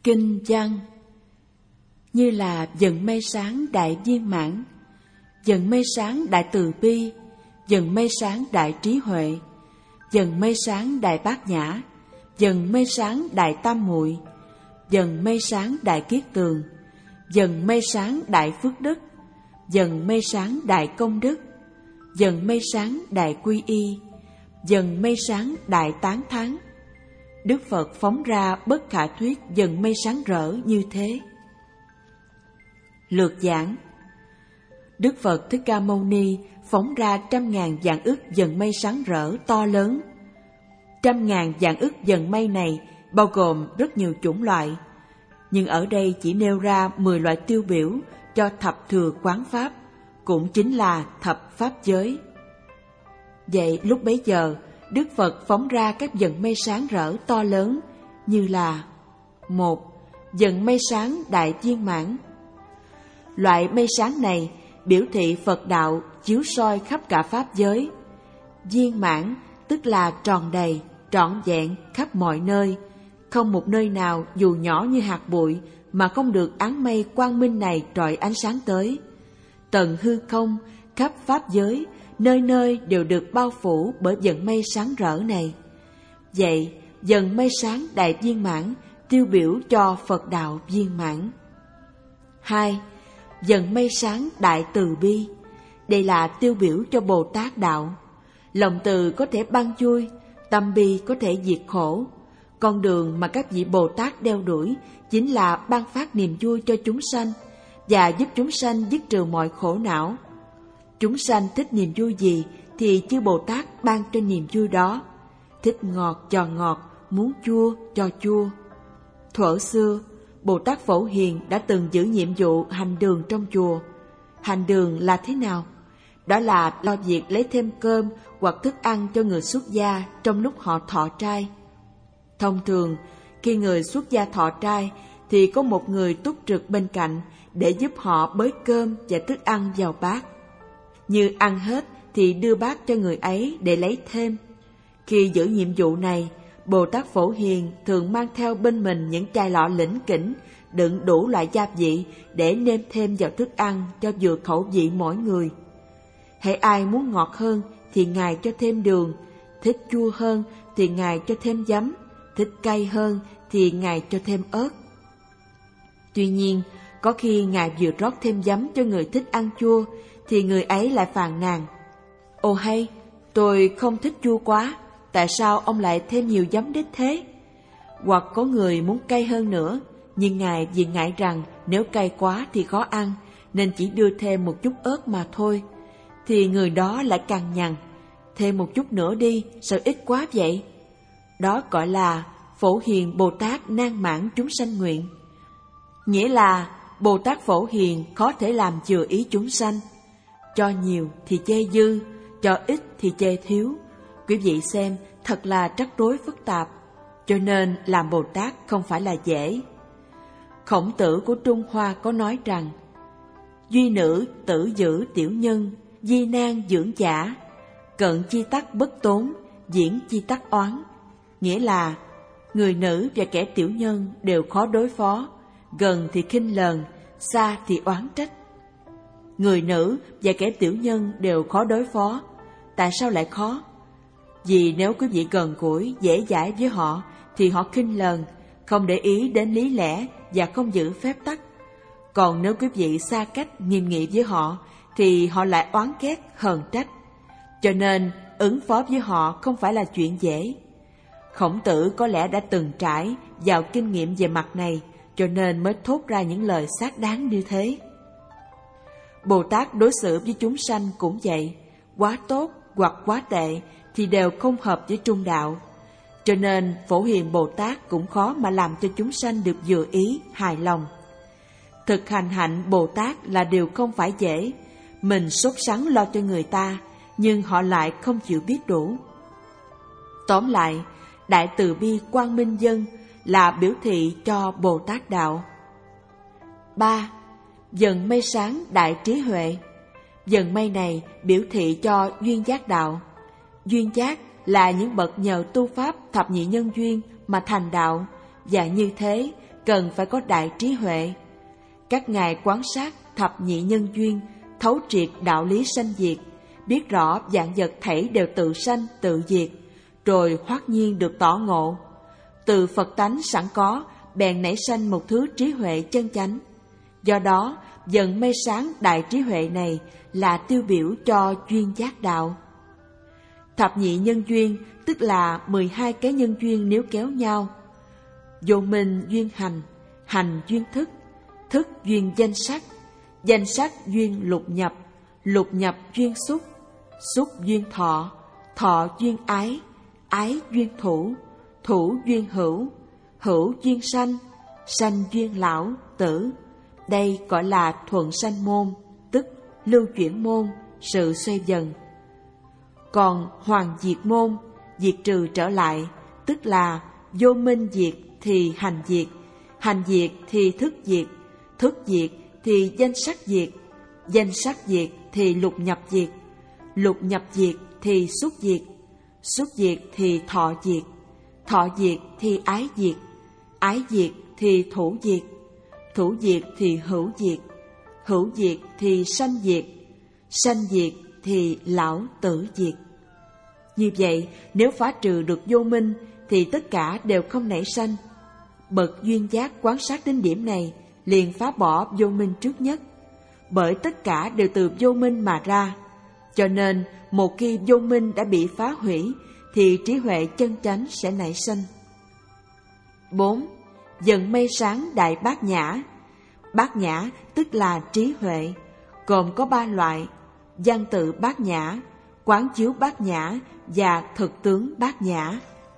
Kinh văn: như là dần mây sáng đại viên mãn, dần mây sáng đại từ bi, dần mây sáng đại trí huệ, dần mây sáng đại bát nhã, dần mây sáng đại tam muội, dần mây sáng đại kiết tường, dần mây sáng đại phước đức, dần mây sáng đại công đức, dần mây sáng đại quy y, dần mây sáng đại tán thán. Đức Phật phóng ra bất khả thuyết dần mây sáng rỡ như thế. Lược giảng: Đức Phật Thích Ca Mâu Ni phóng ra 100.000 vạn ức dần mây sáng rỡ to lớn. 100.000 vạn ức dần mây này bao gồm rất nhiều chủng loại, nhưng ở đây chỉ nêu ra 10 loại tiêu biểu cho thập thừa quán pháp, cũng chính là thập pháp giới. Vậy lúc bấy giờ, Đức Phật phóng ra các dần mây sáng rỡ to lớn như là: 1. Dần mây sáng đại viên mãn. Loại mây sáng này biểu thị Phật đạo chiếu soi khắp cả pháp giới. Viên mãn tức là tròn đầy, trọn vẹn khắp mọi nơi, không một nơi nào dù nhỏ như hạt bụi mà không được áng mây quang minh này rọi ánh sáng tới. Tận hư không, khắp pháp giới, nơi nơi đều được bao phủ bởi dần mây sáng rỡ này. Vậy, dần mây sáng đại viên mãn tiêu biểu cho Phật đạo viên mãn. 2. Dần mây sáng đại từ bi. Đây là tiêu biểu cho Bồ Tát đạo. Lòng từ có thể ban vui, tâm bi có thể diệt khổ. Con đường mà các vị Bồ Tát đeo đuổi chính là ban phát niềm vui cho chúng sanh và giúp chúng sanh dứt trừ mọi khổ não. Chúng sanh thích niềm vui gì thì chư Bồ Tát ban cho niềm vui đó. Thích ngọt cho ngọt, muốn chua cho chua. Thuở xưa, Bồ Tát Phổ Hiền đã từng giữ nhiệm vụ hành đường trong chùa. Hành đường là thế nào? Đó là lo việc lấy thêm cơm hoặc thức ăn cho người xuất gia trong lúc họ thọ trai. Thông thường, khi người xuất gia thọ trai thì có một người túc trực bên cạnh để giúp họ bới cơm và thức ăn vào bát. Như ăn hết thì đưa bát cho người ấy để lấy thêm. Khi giữ nhiệm vụ này, Bồ Tát Phổ Hiền thường mang theo bên mình những chai lọ lỉnh kỉnh đựng đủ loại gia vị để nêm thêm vào thức ăn cho vừa khẩu vị mỗi người. Hễ ai muốn ngọt hơn thì Ngài cho thêm đường, thích chua hơn thì Ngài cho thêm giấm, thích cay hơn thì Ngài cho thêm ớt. Tuy nhiên, có khi Ngài vừa rót thêm giấm cho người thích ăn chua thì người ấy lại phàn nàn: Ồ hay, tôi không thích chua quá, tại sao ông lại thêm nhiều giấm đến thế? Hoặc có người muốn cay hơn nữa, nhưng Ngài vì ngại rằng nếu cay quá thì khó ăn, nên chỉ đưa thêm một chút ớt mà thôi. Thì người đó lại cằn nhằn: thêm một chút nữa đi, sao ít quá vậy? Đó gọi là Phổ Hiền Bồ Tát nan mãn chúng sanh nguyện. Nghĩa là Bồ Tát Phổ Hiền khó thể làm chừa ý chúng sanh. Cho nhiều thì chê dư, cho ít thì chê thiếu. Quý vị xem, thật là rắc rối phức tạp. Cho nên làm Bồ Tát không phải là dễ. Khổng Tử của Trung Hoa có nói rằng: duy nữ tử giữ tiểu nhân, di nan dưỡng giả, cận chi tắc bất tốn, diễn chi tắc oán. Nghĩa là người nữ và kẻ tiểu nhân đều khó đối phó, gần thì khinh lờn, xa thì oán trách. Người nữ và kẻ tiểu nhân đều khó đối phó. Tại sao lại khó? Vì nếu quý vị gần gũi, dễ dãi với họ thì họ khinh lờn, không để ý đến lý lẽ và không giữ phép tắc. Còn nếu quý vị xa cách, nghiêm nghị với họ thì họ lại oán ghét, hờn trách. Cho nên ứng phó với họ không phải là chuyện dễ. Khổng Tử có lẽ đã từng trải, giàu kinh nghiệm về mặt này, cho nên mới thốt ra những lời xác đáng như thế. Bồ Tát đối xử với chúng sanh cũng vậy, quá tốt hoặc quá tệ thì đều không hợp với trung đạo. Cho nên Phổ Hiền Bồ Tát cũng khó mà làm cho chúng sanh được vừa ý, hài lòng. Thực hành hạnh Bồ Tát là điều không phải dễ. Mình sốt sắng lo cho người ta, nhưng họ lại không chịu biết đủ. Tóm lại, Đại Từ Bi Quang Minh Dân là biểu thị cho Bồ Tát đạo. 3. Dần mây sáng đại trí huệ. Dần mây này biểu thị cho duyên giác đạo. Duyên giác là những bậc nhờ tu pháp thập nhị nhân duyên mà thành đạo, và như thế cần phải có đại trí huệ. Các ngài quán sát thập nhị nhân duyên, thấu triệt đạo lý sanh diệt, biết rõ vạn vật thảy đều tự sanh tự diệt, rồi hoát nhiên được tỏ ngộ. Từ Phật tánh sẵn có, bèn nảy sanh một thứ trí huệ chân chánh. Do đó, dần mây sáng đại trí huệ này là tiêu biểu cho duyên giác đạo. Thập nhị nhân duyên tức là 12 cái nhân duyên nếu kéo nhau. Vô minh duyên hành, hành duyên thức, thức duyên danh sắc duyên lục nhập duyên xúc duyên thọ duyên ái duyên thủ duyên hữu duyên sanh duyên lão tử. Đây gọi là thuận sanh môn, tức lưu chuyển môn, sự xoay dần. Còn hoàn diệt môn, diệt trừ trở lại, tức là vô minh diệt thì hành diệt thì thức diệt thì danh sắc diệt thì lục nhập diệt thì xúc diệt thì thọ diệt thì ái diệt thì thủ diệt thì hữu diệt thì sanh diệt thì lão tử diệt. Như vậy, nếu phá trừ được vô minh thì tất cả đều không nảy sanh. Bậc duyên giác quan sát đến điểm này liền phá bỏ vô minh trước nhất, bởi tất cả đều từ vô minh mà ra. Cho nên, một khi vô minh đã bị phá hủy thì trí huệ chân chánh sẽ nảy sanh. 4. Dần mây sáng đại bát nhã. Bát nhã tức là trí huệ, gồm có 3 loại: văn tự bát nhã, quán chiếu bát nhã và thực tướng bát nhã.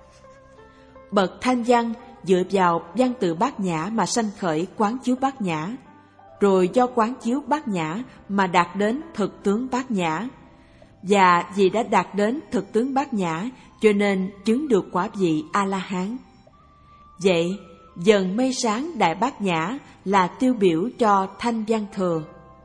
Bậc thanh văn dựa vào văn tự bát nhã mà sanh khởi quán chiếu bát nhã, rồi do quán chiếu bát nhã mà đạt đến thực tướng bát nhã. Và vì đã đạt đến thực tướng bát nhã cho nên chứng được quả vị A-la-hán. Vậy, dần mây sáng đại bát nhã là tiêu biểu cho thanh văn thừa.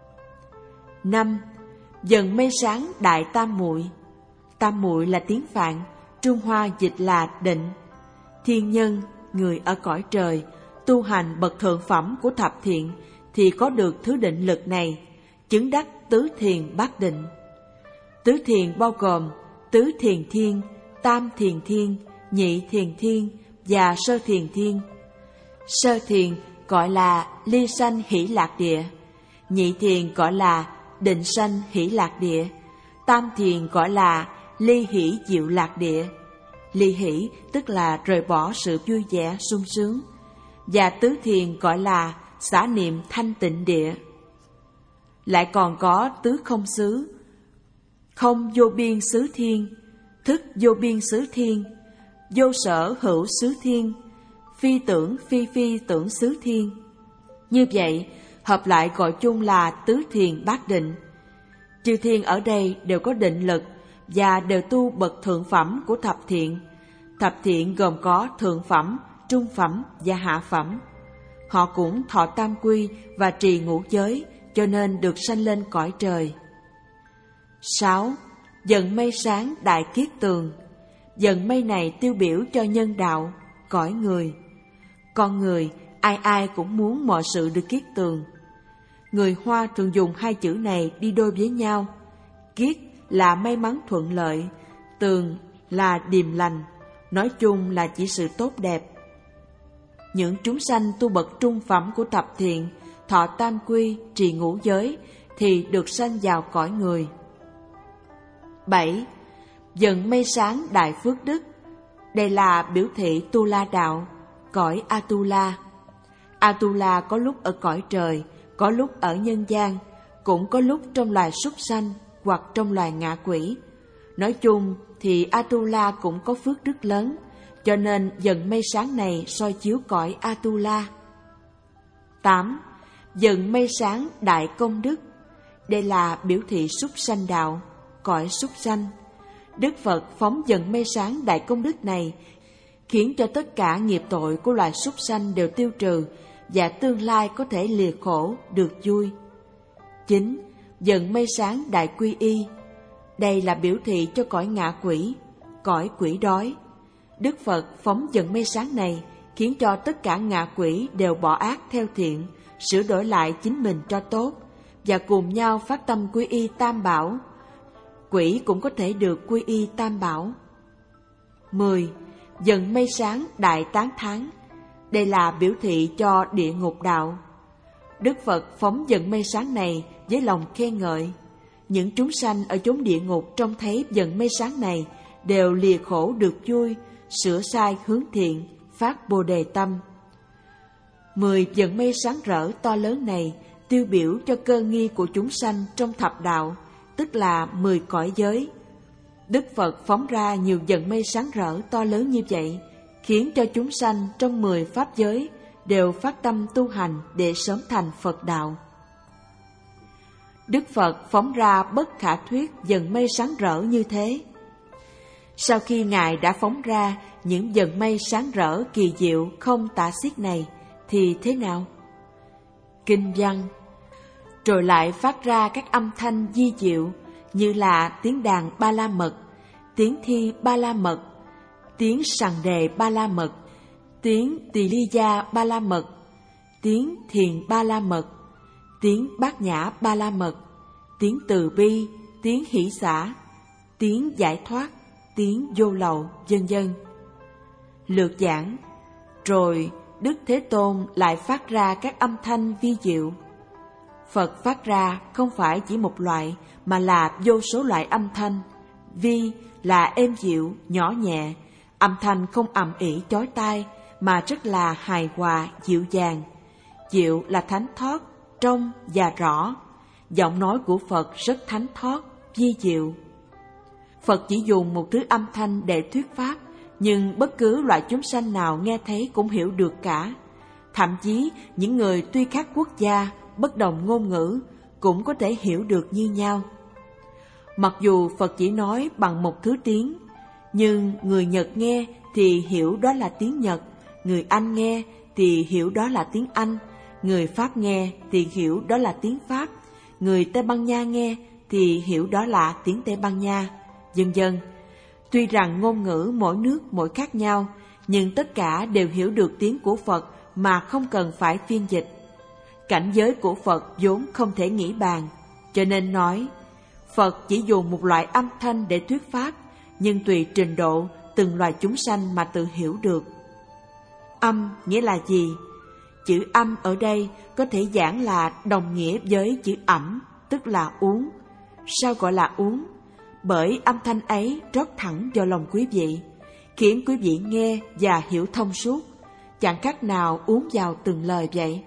5. Dần mây sáng đại tam muội. Tam muội là tiếng Phạn, Trung Hoa dịch là định. Thiên nhân, người ở cõi trời, tu hành bậc thượng phẩm của thập thiện thì có được thứ định lực này, chứng đắc tứ thiền bát định. Tứ thiền bao gồm tứ thiền thiên, tam thiền thiên, nhị thiền thiên và sơ thiền thiên. Sơ thiền gọi là ly sanh hỷ lạc địa, nhị thiền gọi là định sanh hỷ lạc địa, tam thiền gọi là ly hỷ diệu lạc địa. Ly hỷ tức là rời bỏ sự vui vẻ sung sướng, và tứ thiền gọi là xả niệm thanh tịnh địa. Lại còn có tứ không xứ: không vô biên xứ thiên, thức vô biên xứ thiên, vô sở hữu xứ thiên, phi tưởng phi phi tưởng xứ thiên. Như vậy, hợp lại gọi chung là tứ thiền bát định. Chư thiên ở đây đều có định lực và đều tu bậc thượng phẩm của thập thiện. Thập thiện gồm có thượng phẩm, trung phẩm và hạ phẩm. Họ cũng thọ tam quy và trì ngũ giới, cho nên được sanh lên cõi trời. 6. Dần mây sáng đại kiết tường. Dần mây này tiêu biểu cho nhân đạo, cõi người. Con người, ai ai cũng muốn mọi sự được kiết tường. Người Hoa thường dùng hai chữ này đi đôi với nhau. Kiết là may mắn thuận lợi, tường là điềm lành, nói chung là chỉ sự tốt đẹp. Những chúng sanh tu bậc trung phẩm của thập thiện, thọ tam quy, trì ngũ giới thì được sanh vào cõi người. 7. Dần mây sáng đại phước đức. Đây là biểu thị Tu La đạo, cõi Atula. Atula có lúc ở cõi trời, có lúc ở nhân gian, cũng có lúc trong loài súc sanh hoặc trong loài ngạ quỷ. Nói chung thì Atula cũng có phước đức lớn, cho nên dần mây sáng này soi chiếu cõi Atula. 8. Dần mây sáng đại công đức. Đây là biểu thị súc sanh đạo, cõi súc sanh. Đức Phật phóng dần mây sáng đại công đức này, khiến cho tất cả nghiệp tội của loài súc sanh đều tiêu trừ và tương lai có thể lìa khổ, được vui. 9. Dần mây sáng đại quy y. Đây là biểu thị cho cõi ngạ quỷ, cõi quỷ đói. Đức Phật phóng dần mây sáng này khiến cho tất cả ngạ quỷ đều bỏ ác theo thiện, sửa đổi lại chính mình cho tốt, và cùng nhau phát tâm quy y Tam Bảo. Quỷ cũng có thể được quy y Tam Bảo. 10. Dần mây sáng đại tán thán. Đây là biểu thị cho địa ngục đạo. Đức Phật phóng dần mây sáng này với lòng khen ngợi. Những chúng sanh ở chốn địa ngục trông thấy dần mây sáng này đều lìa khổ được vui, sửa sai hướng thiện, phát Bồ Đề tâm. 10 dần mây sáng rỡ to lớn này tiêu biểu cho cơ nghi của chúng sanh trong thập đạo, tức là 10 cõi giới. Đức Phật phóng ra nhiều dần mây sáng rỡ to lớn như vậy, khiến cho chúng sanh trong 10 pháp giới đều phát tâm tu hành để sớm thành Phật đạo. Đức Phật phóng ra bất khả thuyết dần mây sáng rỡ như thế. Sau khi Ngài đã phóng ra những dần mây sáng rỡ kỳ diệu không tả xiết này, thì thế nào? Kinh văn. Rồi lại phát ra các âm thanh di diệu, như là tiếng đàn Ba La Mật, tiếng thi Ba La Mật, tiếng sằng đề Ba La Mật, tiếng tỳ ly gia Ba La Mật, tiếng thiền Ba La Mật, tiếng bát nhã Ba La Mật, tiếng từ bi, tiếng hỷ xả, tiếng giải thoát, tiếng vô lậu, vân vân. Lược giảng. Rồi Đức Thế Tôn lại phát ra các âm thanh vi diệu. Phật phát ra không phải chỉ một loại, mà là vô số loại âm thanh. Vi là êm dịu, nhỏ nhẹ, âm thanh không ầm ĩ chói tai, mà rất là hài hòa, dịu dàng. Diệu là thánh thoát, trong và rõ. Giọng nói của Phật rất thánh thoát, vi diệu. Phật chỉ dùng một thứ âm thanh để thuyết pháp, nhưng bất cứ loại chúng sanh nào nghe thấy cũng hiểu được cả. Thậm chí những người tuy khác quốc gia, bất đồng ngôn ngữ cũng có thể hiểu được như nhau. Mặc dù Phật chỉ nói bằng một thứ tiếng, nhưng người Nhật nghe thì hiểu đó là tiếng Nhật, người Anh nghe thì hiểu đó là tiếng Anh, người Pháp nghe thì hiểu đó là tiếng Pháp, người Tây Ban Nha nghe thì hiểu đó là tiếng Tây Ban Nha, vân vân. Tuy rằng ngôn ngữ mỗi nước mỗi khác nhau, nhưng tất cả đều hiểu được tiếng của Phật mà không cần phải phiên dịch. Cảnh giới của Phật vốn không thể nghĩ bàn, cho nên nói, Phật chỉ dùng một loại âm thanh để thuyết pháp, nhưng tùy trình độ từng loài chúng sanh mà tự hiểu được. Âm nghĩa là gì? Chữ âm ở đây có thể giảng là đồng nghĩa với chữ ẩm, tức là uống. Sao gọi là uống? Bởi âm thanh ấy rót thẳng vào lòng quý vị, khiến quý vị nghe và hiểu thông suốt, chẳng khác nào uống vào từng lời vậy.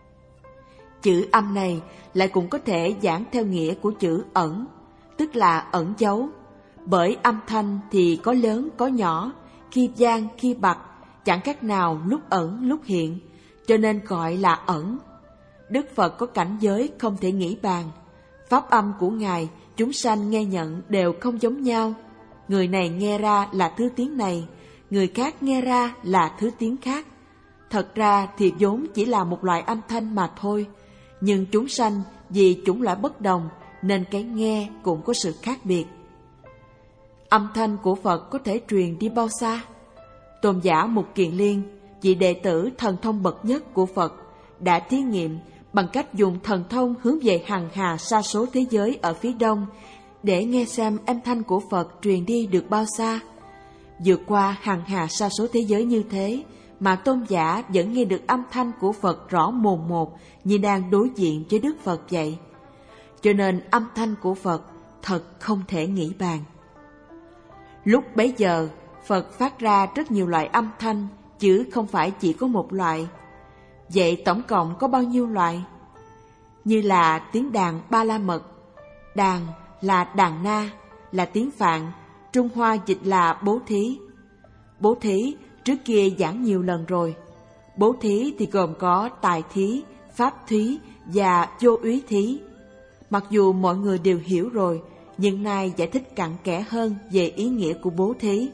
Chữ âm này lại cũng có thể giảng theo nghĩa của chữ ẩn, tức là ẩn giấu. Bởi âm thanh thì có lớn có nhỏ, khi vang khi bặt, chẳng khác nào lúc ẩn lúc hiện, cho nên gọi là ẩn. Đức Phật có cảnh giới không thể nghĩ bàn. Pháp âm của Ngài chúng sanh nghe nhận đều không giống nhau. Người này nghe ra là thứ tiếng này, người khác nghe ra là thứ tiếng khác. Thật ra thì vốn chỉ là một loại âm thanh mà thôi, nhưng chúng sanh vì chủng loại bất đồng nên cái nghe cũng có sự khác biệt. Âm thanh của Phật có thể truyền đi bao xa? Tôn giả Mục Kiền Liên, vị đệ tử thần thông bậc nhất của Phật, đã thí nghiệm bằng cách dùng thần thông hướng về hằng hà sa số thế giới ở phía đông để nghe xem âm thanh của Phật truyền đi được bao xa. Vượt qua hằng hà sa số thế giới như thế mà tôn giả vẫn nghe được âm thanh của Phật rõ mồn một, như đang đối diện với Đức Phật vậy. Cho nên âm thanh của Phật thật không thể nghĩ bàn. Lúc bấy giờ, Phật phát ra rất nhiều loại âm thanh, chứ không phải chỉ có một loại. Vậy tổng cộng có bao nhiêu loại? Như là tiếng đàn Ba La Mật. Đàn là đàn na, là tiếng Phạn, Trung Hoa dịch là bố thí. Bố thí trước kia giảng nhiều lần rồi. Bố thí thì gồm có tài thí, pháp thí và vô úy thí. Mặc dù mọi người đều hiểu rồi, nhưng nay giải thích cặn kẽ hơn về ý nghĩa của bố thí.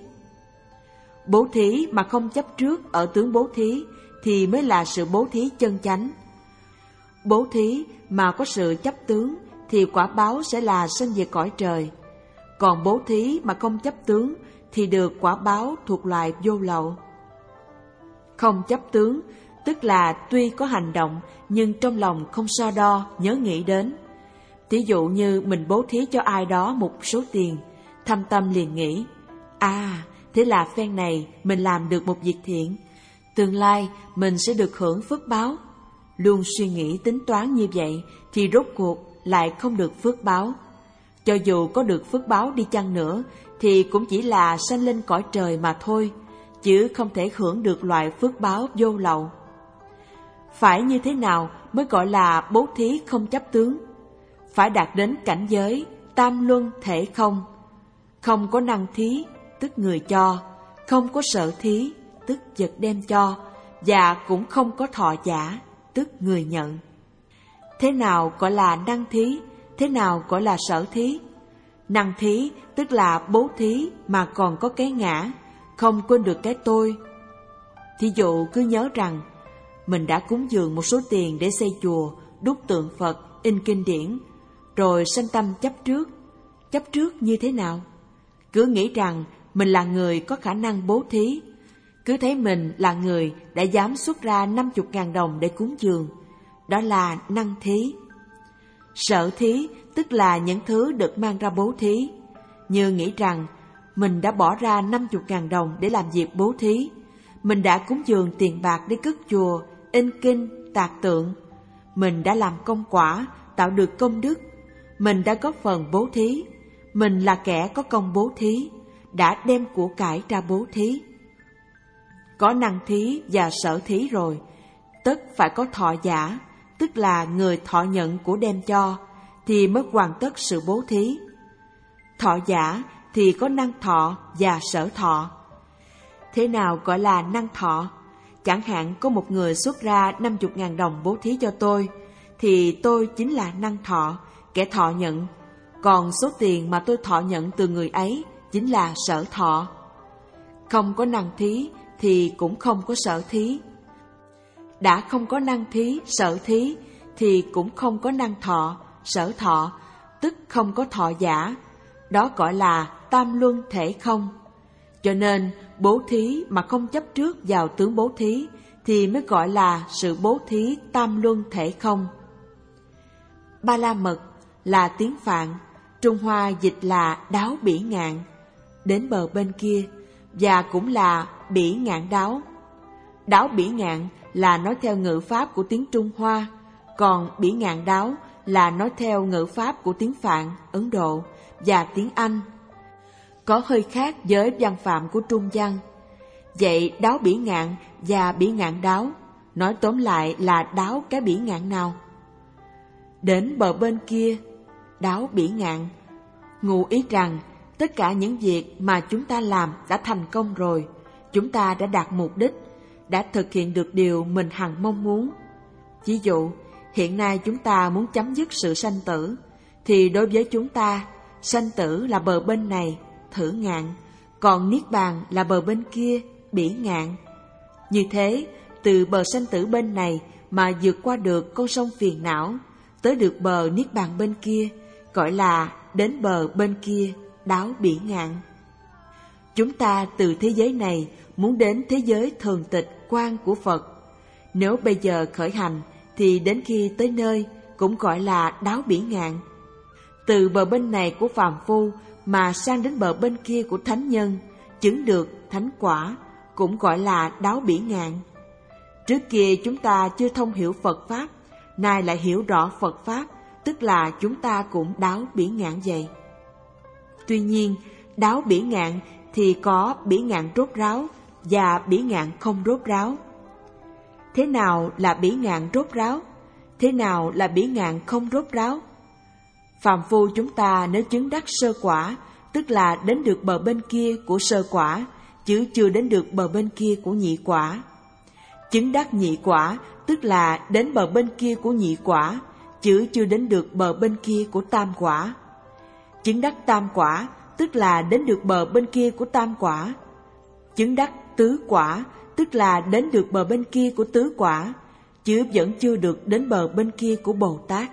Bố thí mà không chấp trước ở tướng bố thí thì mới là sự bố thí chân chánh. Bố thí mà có sự chấp tướng thì quả báo sẽ là sanh về cõi trời. Còn bố thí mà không chấp tướng thì được quả báo thuộc loại vô lậu. Không chấp tướng, tức là tuy có hành động nhưng trong lòng không so đo, nhớ nghĩ đến. Thí dụ như mình bố thí cho ai đó một số tiền, thâm tâm liền nghĩ, thế là phen này mình làm được một việc thiện, tương lai mình sẽ được hưởng phước báo. Luôn suy nghĩ tính toán như vậy thì rốt cuộc lại không được phước báo. Cho dù có được phước báo đi chăng nữa thì cũng chỉ là sanh lên cõi trời mà thôi, chứ không thể hưởng được loại phước báo vô lậu. Phải như thế nào mới gọi là bố thí không chấp tướng? Phải đạt đến cảnh giới tam luân thể không. Không có năng thí, tức người cho, không có sở thí, tức vật đem cho, và cũng không có thọ giả, tức người nhận. Thế nào gọi là năng thí, thế nào gọi là sở thí? Năng thí tức là bố thí mà còn có cái ngã, không quên được cái tôi. Thí dụ cứ nhớ rằng mình đã cúng dường một số tiền để xây chùa, đúc tượng Phật, in kinh điển, rồi sanh tâm chấp trước. Chấp trước như thế nào? Cứ nghĩ rằng mình là người có khả năng bố thí, cứ thấy mình là người đã dám xuất ra 50.000 đồng để cúng dường, đó là năng thí. Sở thí tức là những thứ được mang ra bố thí, như nghĩ rằng mình đã bỏ ra 50.000 đồng để làm việc bố thí, mình đã cúng dường tiền bạc để cất chùa, in kinh, tạc tượng, mình đã làm công quả, tạo được công đức, mình đã góp phần bố thí, mình là kẻ có công bố thí, đã đem của cải ra bố thí. Có năng thí và sở thí rồi, tất phải có thọ giả, tức là người thọ nhận của đem cho, thì mới hoàn tất sự bố thí. Thọ giả thì có năng thọ và sở thọ. Thế nào gọi là năng thọ? Chẳng hạn có một người xuất ra 50.000 đồng bố thí cho tôi, thì tôi chính là năng thọ, kẻ thọ nhận. Còn số tiền mà tôi thọ nhận từ người ấy chính là sở thọ. Không có năng thí thì cũng không có sở thí. Đã không có năng thí, sở thí thì cũng không có năng thọ, sở thọ, tức không có thọ giả. Đó gọi là tam luân thể không. Cho nên bố thí mà không chấp trước vào tướng bố thí thì mới gọi là sự bố thí tam luân thể không. Ba la mật là tiếng Phạn, Trung Hoa dịch là đáo bỉ ngạn, đến bờ bên kia, và cũng là bỉ ngạn đáo. Đáo bỉ ngạn là nói theo ngữ pháp của tiếng Trung Hoa, còn bỉ ngạn đáo là nói theo ngữ pháp của tiếng Phạn, Ấn Độ và tiếng Anh. Có hơi khác với văn phạm của Trung văn. Vậy đáo bỉ ngạn và bỉ ngạn đáo, nói tóm lại là đáo cái bỉ ngạn nào? Đến bờ bên kia, đáo bỉ ngạn, ngụ ý rằng tất cả những việc mà chúng ta làm đã thành công rồi, chúng ta đã đạt mục đích, đã thực hiện được điều mình hằng mong muốn. Ví dụ, hiện nay chúng ta muốn chấm dứt sự sanh tử, thì đối với chúng ta, sanh tử là bờ bên này, thử ngạn, còn niết bàn là bờ bên kia, bỉ ngạn. Như thế, từ bờ sanh tử bên này mà vượt qua được con sông phiền não, tới được bờ niết bàn bên kia, gọi là đến bờ bên kia, đáo bỉ ngạn. Chúng ta từ thế giới này muốn đến thế giới thường tịch quan của Phật. Nếu bây giờ khởi hành thì đến khi tới nơi cũng gọi là đáo bỉ ngạn. Từ bờ bên này của phàm phu mà sang đến bờ bên kia của thánh nhân, chứng được thánh quả, cũng gọi là đáo bỉ ngạn. Trước kia chúng ta chưa thông hiểu Phật Pháp, nay lại hiểu rõ Phật Pháp, tức là chúng ta cũng đáo bỉ ngạn vậy. Tuy nhiên, đáo bỉ ngạn thì có bỉ ngạn rốt ráo và bỉ ngạn không rốt ráo. Thế nào là bỉ ngạn rốt ráo? Thế nào là bỉ ngạn không rốt ráo? Phàm phu chúng ta nếu chứng đắc sơ quả, tức là đến được bờ bên kia của sơ quả, chứ chưa đến được bờ bên kia của nhị quả. Chứng đắc nhị quả, tức là đến bờ bên kia của nhị quả, chứ chưa đến được bờ bên kia của tam quả. Chứng đắc tam quả, tức là đến được bờ bên kia của tam quả. Chứng đắc tứ quả, tức là đến được bờ bên kia của tứ quả, chứ vẫn chưa được đến bờ bên kia của Bồ Tát.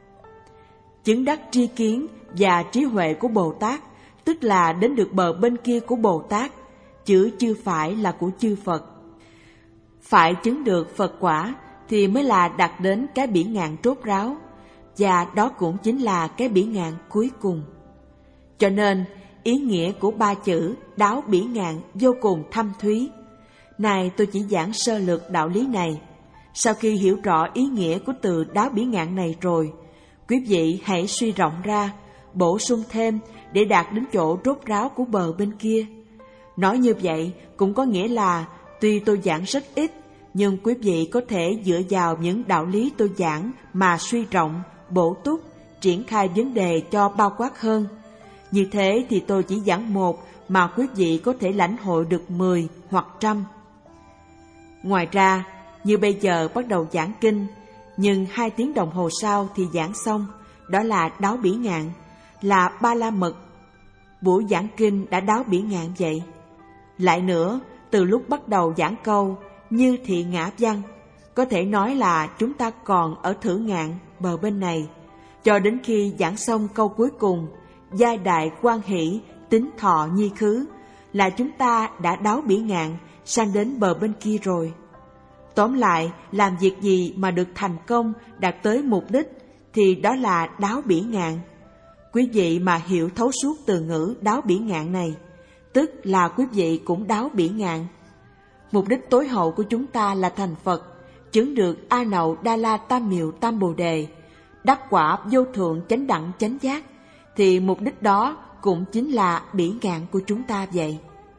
Chứng đắc tri kiến và trí huệ của Bồ Tát, tức là đến được bờ bên kia của Bồ Tát, chứ chưa phải là của chư Phật. Phải chứng được Phật quả thì mới là đạt đến cái bỉ ngạn rốt ráo, và đó cũng chính là cái bỉ ngạn cuối cùng. Cho nên, ý nghĩa của ba chữ đáo bỉ ngạn vô cùng thâm thúy. Này tôi chỉ giảng sơ lược đạo lý này. Sau khi hiểu rõ ý nghĩa của từ đáo bỉ ngạn này rồi, quý vị hãy suy rộng ra, bổ sung thêm để đạt đến chỗ rốt ráo của bờ bên kia. Nói như vậy cũng có nghĩa là tuy tôi giảng rất ít, nhưng quý vị có thể dựa vào những đạo lý tôi giảng mà suy rộng, bổ túc, triển khai vấn đề cho bao quát hơn. Như thế thì tôi chỉ giảng một mà quý vị có thể lãnh hội được 10 hoặc 100. Ngoài ra, như bây giờ bắt đầu giảng kinh, nhưng 2 tiếng đồng hồ sau thì giảng xong, đó là đáo bỉ ngạn, là Ba La Mật. Buổi giảng kinh đã đáo bỉ ngạn vậy. Lại nữa, từ lúc bắt đầu giảng câu như thị ngã văn, có thể nói là chúng ta còn ở thử ngạn bờ bên này, cho đến khi giảng xong câu cuối cùng, giai đại quan hỷ, tính thọ nhi khứ, là chúng ta đã đáo bỉ ngạn sang đến bờ bên kia rồi. Tóm lại, làm việc gì mà được thành công, đạt tới mục đích, thì đó là đáo bỉ ngạn. Quý vị mà hiểu thấu suốt từ ngữ đáo bỉ ngạn này, tức là quý vị cũng đáo bỉ ngạn. Mục đích tối hậu của chúng ta là thành Phật, chứng được A Nậu Đa La Tam Miệu Tam Bồ Đề, đắc quả vô thượng chánh đẳng chánh giác, thì mục đích đó cũng chính là bỉ ngạn của chúng ta vậy.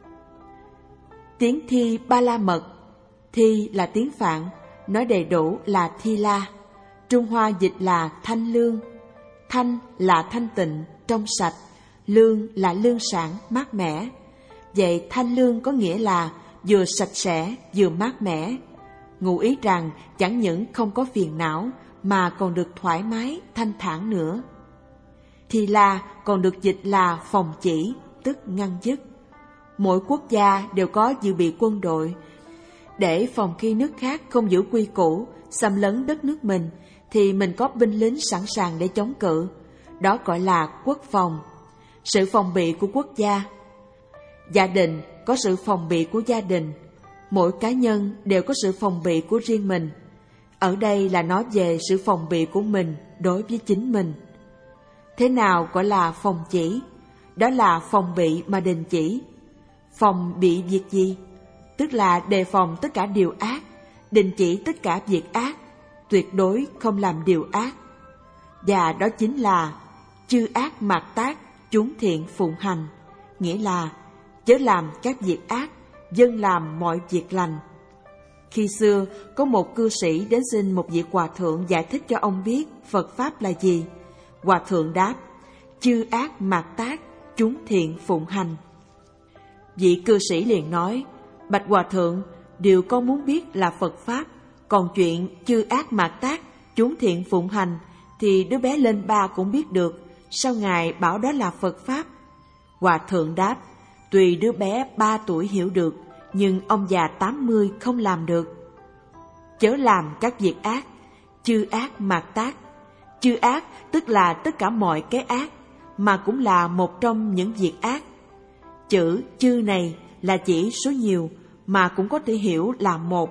Tiếng thi Ba La Mật, thi là tiếng Phạn, nói đầy đủ là Thi La, Trung Hoa dịch là thanh lương. Thanh là thanh tịnh, trong sạch, lương là lương sản, mát mẻ. Vậy thanh lương có nghĩa là vừa sạch sẽ, vừa mát mẻ. Ngụ ý rằng chẳng những không có phiền não mà còn được thoải mái, thanh thản nữa. Thi La còn được dịch là phòng chỉ, tức ngăn dứt. Mỗi quốc gia đều có dự bị quân đội để phòng khi nước khác không giữ quy củ, xâm lấn đất nước mình, thì mình có binh lính sẵn sàng để chống cự. Đó gọi là quốc phòng, sự phòng bị của quốc gia. Gia đình có sự phòng bị của gia đình, mỗi cá nhân đều có sự phòng bị của riêng mình. Ở đây là nói về sự phòng bị của mình đối với chính mình. Thế nào gọi là phòng chỉ? Đó là phòng bị mà đình chỉ. Phòng bị việc gì? Tức là đề phòng tất cả điều ác, đình chỉ tất cả việc ác, tuyệt đối không làm điều ác. Và đó chính là chư ác mạt tác, chúng thiện phụng hành, nghĩa là chớ làm các việc ác, dân làm mọi việc lành. Khi xưa, có một cư sĩ đến xin một vị hòa thượng giải thích cho ông biết Phật Pháp là gì. Hòa thượng đáp, chư ác mạt tác, chúng thiện phụng hành. Vị cư sĩ liền nói, bạch hòa thượng, điều con muốn biết là Phật Pháp, còn chuyện chư ác mạt tác, chúng thiện phụng hành thì đứa bé lên 3 cũng biết được, sao ngài bảo đó là Phật Pháp? Hòa thượng đáp, tùy đứa bé 3 tuổi hiểu được, nhưng ông già 80 không làm được. Chớ làm các việc ác, chư ác mạt tác. Chư ác tức là tất cả mọi cái ác, mà cũng là một trong những việc ác. Chữ chư này là chỉ số nhiều, mà cũng có thể hiểu là một.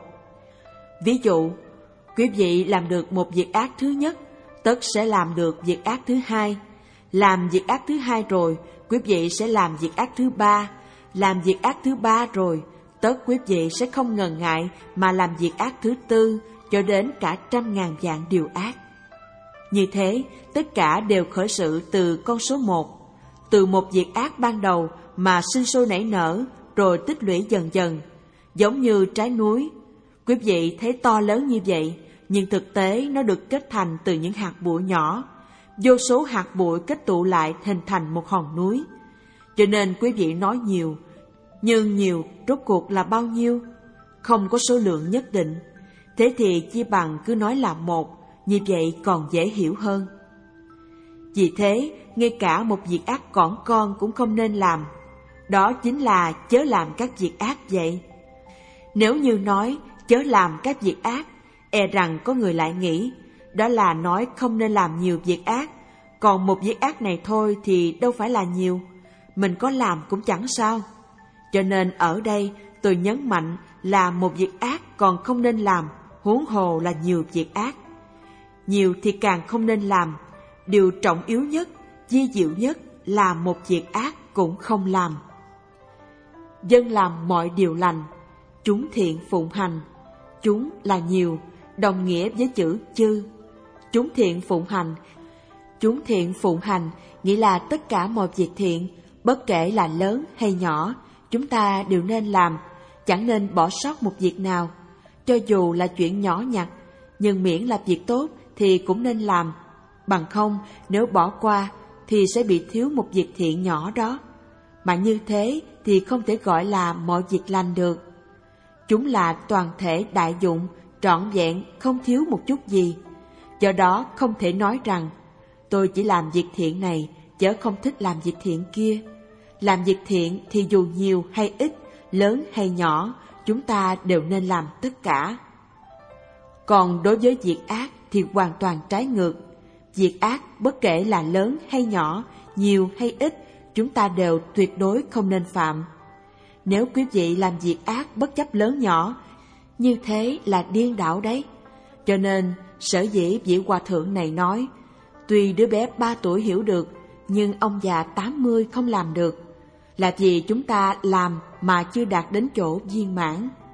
Ví dụ, quý vị làm được một việc ác thứ nhất, tất sẽ làm được việc ác thứ hai. Làm việc ác thứ hai rồi, quý vị sẽ làm việc ác thứ ba. Làm việc ác thứ ba rồi, tất quý vị sẽ không ngần ngại mà làm việc ác thứ tư, cho đến cả 100.000 vạn điều ác. Như thế, tất cả đều khởi sự từ con số 1. Từ một việc ác ban đầu mà sinh sôi nảy nở, rồi tích lũy dần dần. Giống như trái núi, quý vị thấy to lớn như vậy, nhưng thực tế nó được kết thành từ những hạt bụi nhỏ. Vô số hạt bụi kết tụ lại hình thành một hòn núi. Cho nên quý vị nói nhiều, nhưng nhiều rốt cuộc là bao nhiêu? Không có số lượng nhất định. Thế thì chi bằng cứ nói là một, như vậy còn dễ hiểu hơn. Vì thế, ngay cả một việc ác cỏn con cũng không nên làm. Đó chính là chớ làm các việc ác vậy. Nếu như nói chớ làm các việc ác, e rằng có người lại nghĩ đó là nói không nên làm nhiều việc ác. Còn một việc ác này thôi thì đâu phải là nhiều, mình có làm cũng chẳng sao. Cho nên ở đây tôi nhấn mạnh là một việc ác còn không nên làm, huống hồ là nhiều việc ác. Nhiều thì càng không nên làm, điều trọng yếu nhất, vi diệu nhất là một việc ác cũng không làm. Dân làm mọi điều lành, chúng thiện phụng hành. Chúng là nhiều, đồng nghĩa với chữ chư. Chúng thiện phụng hành. Chúng thiện phụng hành nghĩa là tất cả mọi việc thiện, bất kể là lớn hay nhỏ, chúng ta đều nên làm, chẳng nên bỏ sót một việc nào. Cho dù là chuyện nhỏ nhặt, nhưng miễn là việc tốt thì cũng nên làm. Bằng không, nếu bỏ qua thì sẽ bị thiếu một việc thiện nhỏ đó. Mà như thế thì không thể gọi là mọi việc lành được. Chúng là toàn thể đại dụng, trọn vẹn, không thiếu một chút gì. Do đó không thể nói rằng tôi chỉ làm việc thiện này, chớ không thích làm việc thiện kia. Làm việc thiện thì dù nhiều hay ít, lớn hay nhỏ, chúng ta đều nên làm tất cả. Còn đối với việc ác thì hoàn toàn trái ngược. Việc ác bất kể là lớn hay nhỏ, nhiều hay ít, chúng ta đều tuyệt đối không nên phạm. Nếu quý vị làm việc ác bất chấp lớn nhỏ, như thế là điên đảo đấy. Cho nên sở dĩ vị hòa thượng này nói, tuy đứa bé 3 tuổi hiểu được, nhưng ông già 80 không làm được, là vì chúng ta làm mà chưa đạt đến chỗ viên mãn.